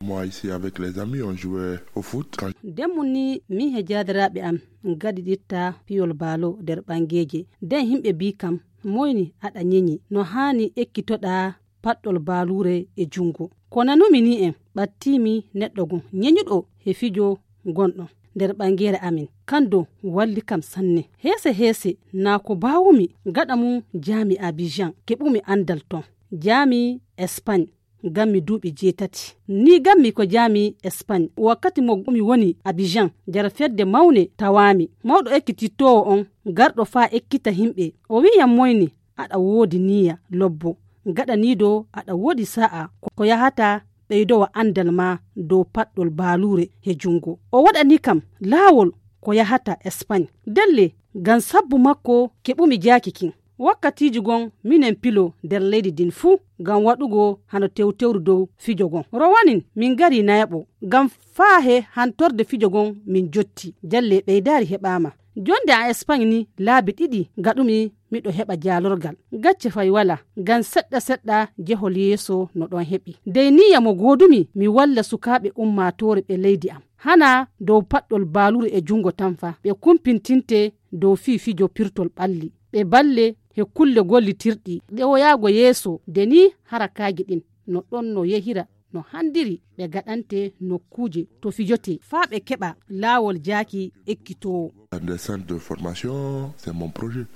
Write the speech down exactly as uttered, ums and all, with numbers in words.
Moi ici avec les amis on jouait au foot. Quand... Demuni mi he jadaraɓe am gadi ditta piyol balo der ɓangeje. Den himɓe bi kam moyni aɗa nyenyi no hani ekkitoɗa paɗɗol balure e jungo. Kono numi ni en ɓattimi neɗɗo gon nyenyuɗo he fijo gonɗon der ɓangere amin. Kando walli kam sanne. Hese hese na ko bawumi gaɗa mum jami Abidjan keɓumi andal ton. Jami Espagne gammi duuɓi jeetati. Ni gammi ko jami Espagne wakkati mo mi woni Abidjan nder fedde mawne tawami. Mawɗo ekkitittowo on garɗo fa ekkita himɓe. O wiyam moyni aɗa woodi niya lobbo. Gaɗa ni do aɗa woodi sa'a ko yahata ɓeydowa andal ma dow paɗɗol balure he jungo. O waɗani kam laawol ko yahata Espagne. Delle gan sabbu makko keɓumi jaakikin. Wakkatiji gon minen pilo der leydi din fuu gam waɗugo hano tewtewru dow fijo gon. Rowanin min gari nayaɓo gam faahe hantorde fijo gon min jotti. Jalle ɓeydari heɓama. Jonde a Espagne ni laabi ɗiɗi gaɗumi miɗo heɓa jalorgal. Gacce fay wala gam seɗɗa seɗɗa jehol yeeso no ɗon heɓi. Dey niya mo godumi mi walla sukaɓe ummatore ɓe leydi am. Hana dow paɗɗol balure e jungo tanfa ɓe kumpintinte dow fi fijo pirtol ɓalli. Ɓe balle he kulle gollitirɗi ɗewoyago yeeso deni harakaji ɗin no ɗon no yehira no handiri ɓe gaɗante nokkuje to fijote faa ɓe keɓa laawol jaaki ekkitowo. Des centres de formation, c'est mon projet.